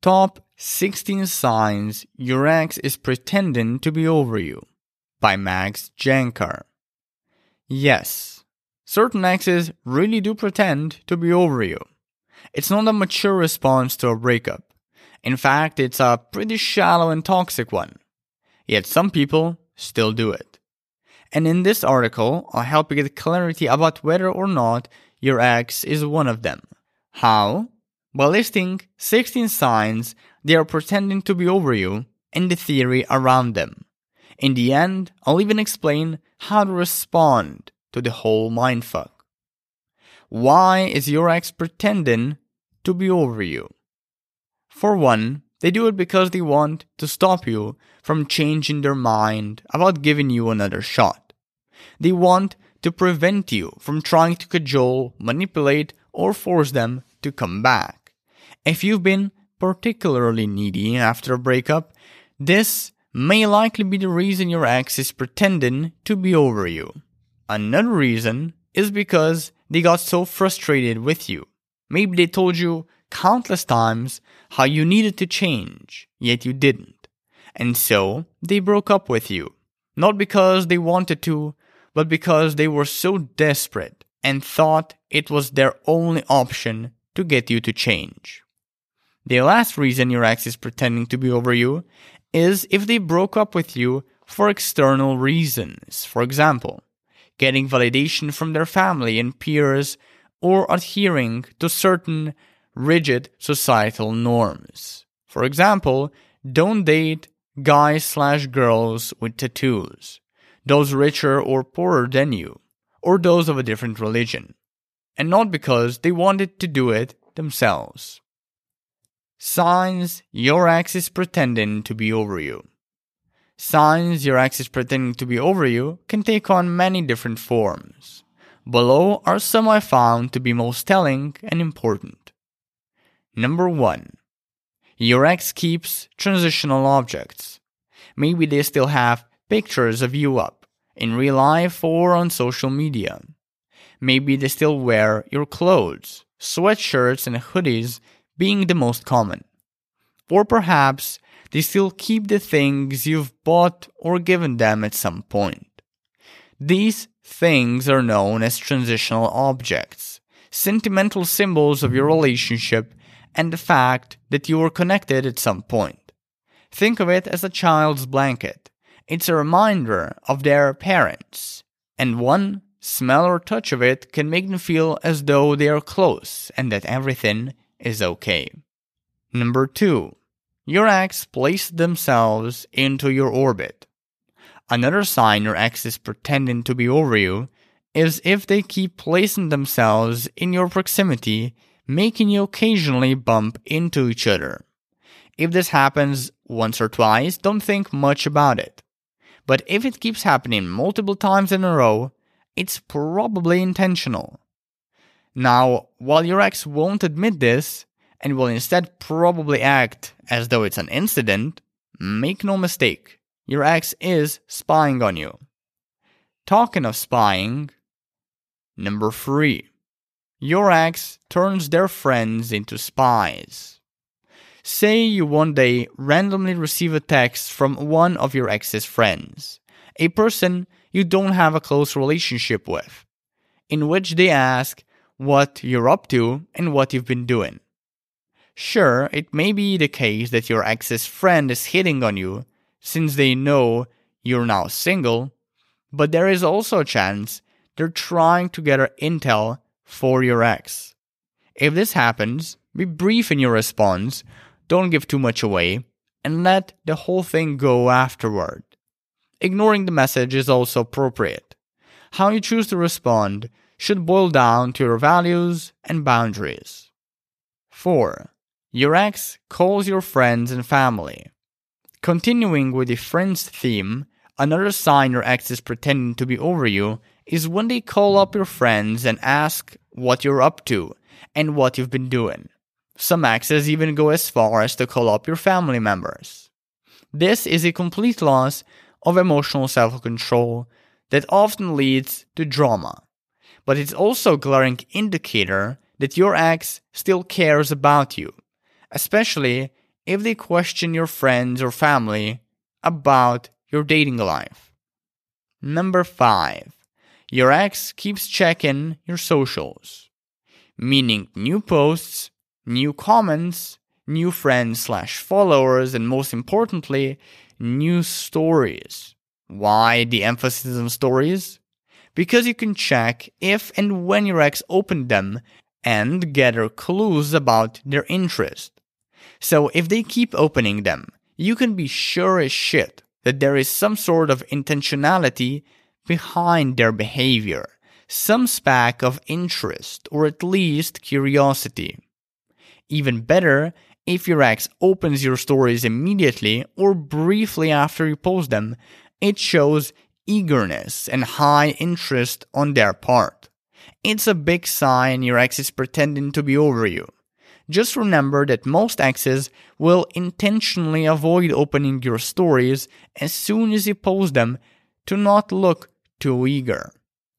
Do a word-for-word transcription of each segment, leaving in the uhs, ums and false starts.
Top sixteen Signs Your Ex is Pretending to Be Over You by Max Jankar. Yes, certain exes really do pretend to be over you. It's not a mature response to a breakup. In fact, it's a pretty shallow and toxic one. Yet some people still do it. And in this article, I'll help you get clarity about whether or not your ex is one of them. How? By listing sixteen signs they are pretending to be over you and the theory around them. In the end, I'll even explain how to respond to the whole mindfuck. Why is your ex pretending to be over you? For one, they do it because they want to stop you from changing their mind about giving you another shot. They want to prevent you from trying to cajole, manipulate, or force them to come back. If you've been particularly needy after a breakup, this may likely be the reason your ex is pretending to be over you. Another reason is because they got so frustrated with you. Maybe they told you countless times how you needed to change, yet you didn't. And so they broke up with you. Not because they wanted to, but because they were so desperate and thought it was their only option to get you to change. The last reason your ex is pretending to be over you is if they broke up with you for external reasons. For example, getting validation from their family and peers or adhering to certain rigid societal norms. For example, don't date guys slash girls with tattoos, those richer or poorer than you, or those of a different religion, and not because they wanted to do it themselves. Signs your ex is pretending to be over you. Signs your ex is pretending to be over you can take on many different forms. Below are some I found to be most telling and important. Number one. Your ex keeps transitional objects. Maybe they still have pictures of you up, in real life or on social media. Maybe they still wear your clothes, sweatshirts and hoodies being the most common. Or perhaps they still keep the things you've bought or given them at some point. These things are known as transitional objects, sentimental symbols of your relationship and the fact that you were connected at some point. Think of it as a child's blanket. It's a reminder of their parents, and one smell or touch of it can make them feel as though they are close and that everything is okay. Number two. Your ex placed themselves into your orbit. Another sign your ex is pretending to be over you is if they keep placing themselves in your proximity, making you occasionally bump into each other. If this happens once or twice, don't think much about it. But if it keeps happening multiple times in a row, it's probably intentional. Now, while your ex won't admit this, and will instead probably act as though it's an incident, make no mistake, your ex is spying on you. Talking of spying, number three. Your ex turns their friends into spies. Say you one day randomly receive a text from one of your ex's friends, a person you don't have a close relationship with, in which they ask what you're up to and what you've been doing. Sure, it may be the case that your ex's friend is hitting on you since they know you're now single, but there is also a chance they're trying to gather intel for your ex. If this happens, be brief in your response, don't give too much away, and let the whole thing go afterward. Ignoring the message is also appropriate. How you choose to respond should boil down to your values and boundaries. four. Your ex calls your friends and family. Continuing with the friends theme, another sign your ex is pretending to be over you is when they call up your friends and ask what you're up to and what you've been doing. Some exes even go as far as to call up your family members. This is a complete loss of emotional self-control that often leads to drama. But it's also a glaring indicator that your ex still cares about you, especially if they question your friends or family about your dating life. Number five. Your ex keeps checking your socials, meaning new posts, new comments, new friends slash followers, and most importantly, new stories. Why the emphasis on stories? Because you can check if and when your ex opened them and gather clues about their interest. So if they keep opening them, you can be sure as shit that there is some sort of intentionality behind their behavior, some spark of interest or at least curiosity. Even better, if your ex opens your stories immediately or briefly after you post them, it shows eagerness and high interest on their part. It's a big sign your ex is pretending to be over you. Just remember that most exes will intentionally avoid opening your stories as soon as you post them to not look too eager.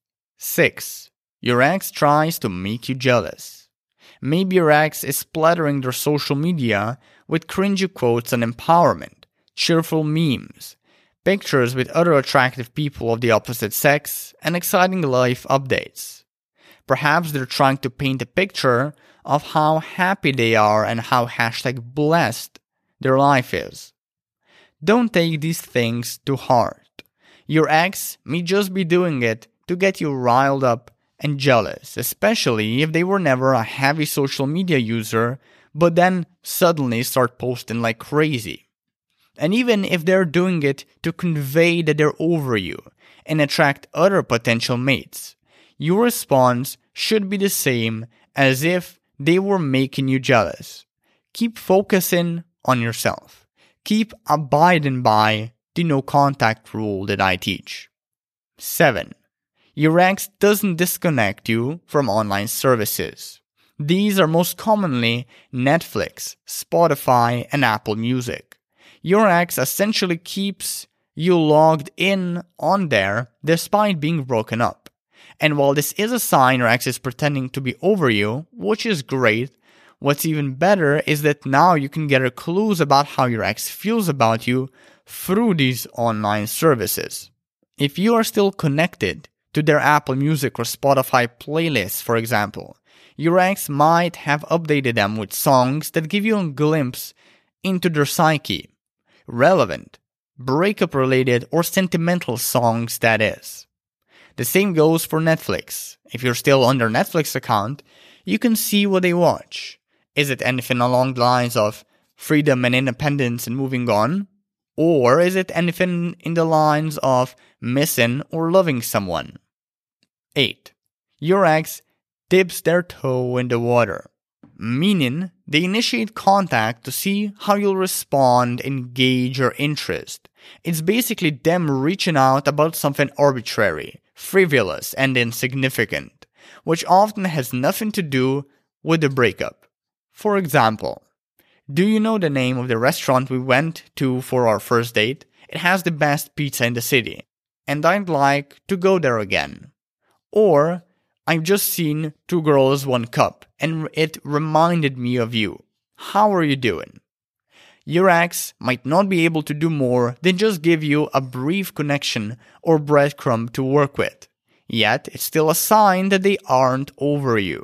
six. Your ex tries to make you jealous. Maybe your ex is splattering their social media with cringy quotes on empowerment, cheerful memes, pictures with other attractive people of the opposite sex, and exciting life updates. Perhaps they're trying to paint a picture of how happy they are and how hashtag blessed their life is. Don't take these things to heart. Your ex may just be doing it to get you riled up and jealous, especially if they were never a heavy social media user, but then suddenly start posting like crazy. And even if they're doing it to convey that they're over you and attract other potential mates, your response should be the same as if they were making you jealous. Keep focusing on yourself. Keep abiding by the no contact rule that I teach. seven. Your ex doesn't disconnect you from online services. These are most commonly Netflix, Spotify, and Apple Music. Your ex essentially keeps you logged in on there despite being broken up. And while this is a sign your ex is pretending to be over you, which is great, what's even better is that now you can get clues about how your ex feels about you through these online services. If you are still connected to their Apple Music or Spotify playlists, for example, your ex might have updated them with songs that give you a glimpse into their psyche. Relevant, breakup-related, or sentimental songs, that is. The same goes for Netflix. If you're still on their Netflix account, you can see what they watch. Is it anything along the lines of freedom and independence and moving on? Or is it anything in the lines of missing or loving someone? eight. Your ex dips their toe in the water, meaning they initiate contact to see how you'll respond, engage, or interest. It's basically them reaching out about something arbitrary, frivolous, and insignificant, which often has nothing to do with the breakup. For example, do you know the name of the restaurant we went to for our first date? It has the best pizza in the city, and I'd like to go there again. Or, I've just seen Two Girls, One Cup, and it reminded me of you. How are you doing? Your ex might not be able to do more than just give you a brief connection or breadcrumb to work with. Yet, it's still a sign that they aren't over you.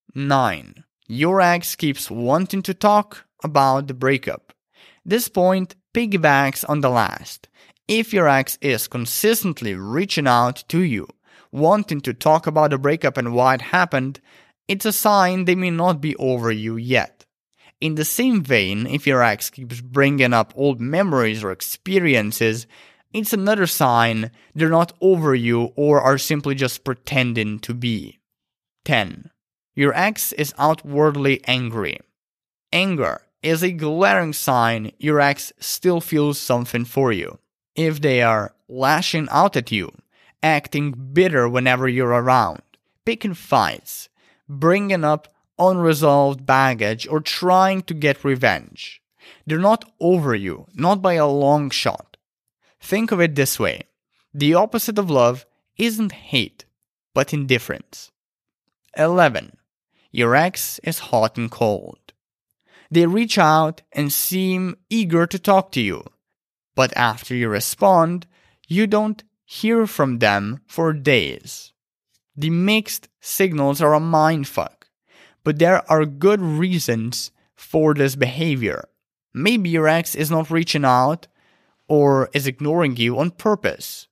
nine. Your ex keeps wanting to talk about the breakup. This point piggybacks on the last. If your ex is consistently reaching out to you, wanting to talk about the breakup and why it happened, it's a sign they may not be over you yet. In the same vein, if your ex keeps bringing up old memories or experiences, it's another sign they're not over you or are simply just pretending to be. ten. Your ex is outwardly angry. Anger is a glaring sign your ex still feels something for you. If they are lashing out at you, acting bitter whenever you're around, picking fights, bringing up unresolved baggage, or trying to get revenge, they're not over you, not by a long shot. Think of it this way. The opposite of love isn't hate, but indifference. eleven. Your ex is hot and cold. They reach out and seem eager to talk to you. But after you respond, you don't hear from them for days. The mixed signals are a mindfuck, but there are good reasons for this behavior. Maybe your ex is not reaching out or is ignoring you on purpose,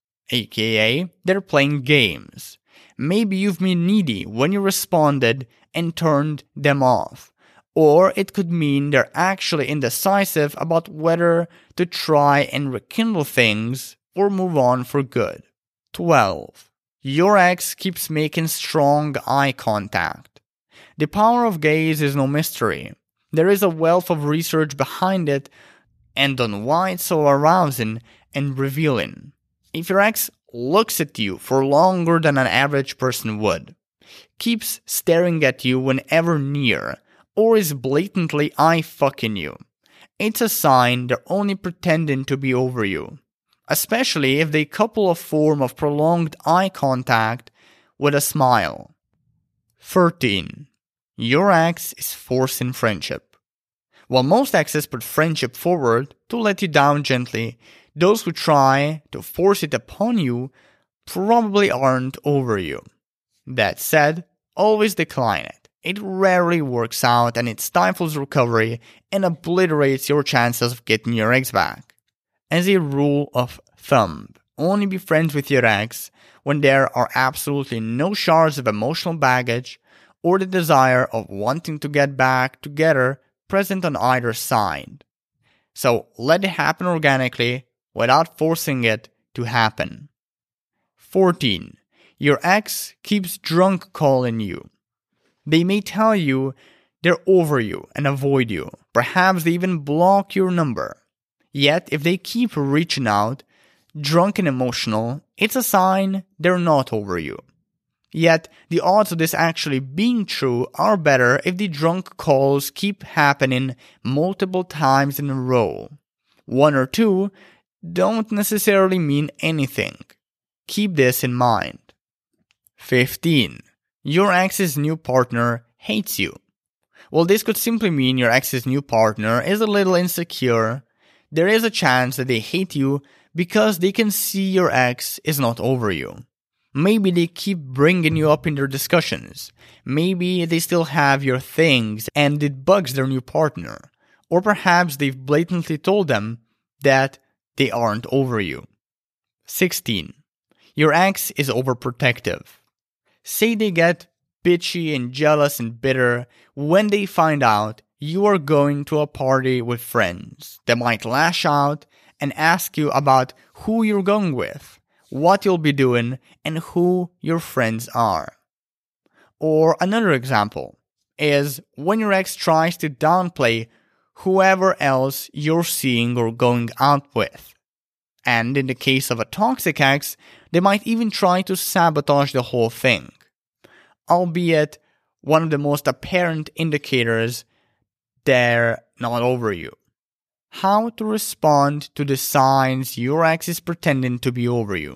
aka they're playing games. Maybe you've been needy when you responded and turned them off. Or it could mean they're actually indecisive about whether to try and rekindle things or move on for good. twelve. Your ex keeps making strong eye contact. The power of gaze is no mystery. There is a wealth of research behind it and on why it's so arousing and revealing. If your ex looks at you for longer than an average person would, keeps staring at you whenever near, or is blatantly eye-fucking you, it's a sign they're only pretending to be over you, especially if they couple a form of prolonged eye contact with a smile. thirteen. Your ex is forcing friendship. While most exes put friendship forward to let you down gently, those who try to force it upon you probably aren't over you. That said, always decline it. It rarely works out and it stifles recovery and obliterates your chances of getting your ex back. As a rule of thumb, only be friends with your ex when there are absolutely no shards of emotional baggage or the desire of wanting to get back together present on either side. So let it happen organically without forcing it to happen. fourteen. Your ex keeps drunk calling you. They may tell you they're over you and avoid you. Perhaps they even block your number. Yet if they keep reaching out, drunk and emotional, it's a sign they're not over you. Yet the odds of this actually being true are better if the drunk calls keep happening multiple times in a row. One or two don't necessarily mean anything. Keep this in mind. fifteen. Your ex's new partner hates you. While this could simply mean your ex's new partner is a little insecure, there is a chance that they hate you because they can see your ex is not over you. Maybe they keep bringing you up in their discussions. Maybe they still have your things and it bugs their new partner. Or perhaps they've blatantly told them that they aren't over you. sixteen. Your ex is overprotective. Say they get bitchy and jealous and bitter when they find out you are going to a party with friends. They might lash out and ask you about who you're going with, what you'll be doing, and who your friends are. Or another example is when your ex tries to downplay whoever else you're seeing or going out with. And in the case of a toxic ex, they might even try to sabotage the whole thing. Albeit, one of the most apparent indicators they're not over you. How to respond to the signs your ex is pretending to be over you.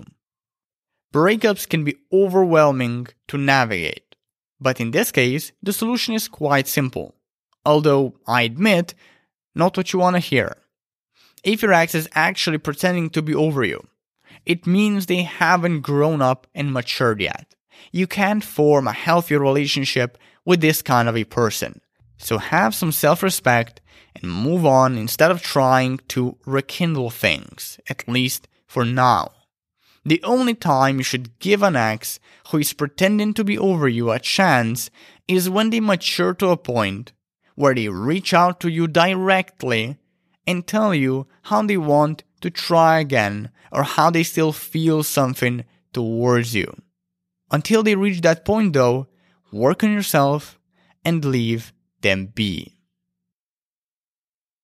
Breakups can be overwhelming to navigate, but in this case, the solution is quite simple. Although, I admit, not what you want to hear. If your ex is actually pretending to be over you, it means they haven't grown up and matured yet. You can't form a healthy relationship with this kind of a person. So have some self-respect and move on instead of trying to rekindle things, at least for now. The only time you should give an ex who is pretending to be over you a chance is when they mature to a point where they reach out to you directly and tell you how they want to try again or how they still feel something towards you. Until they reach that point though, work on yourself and leave them be.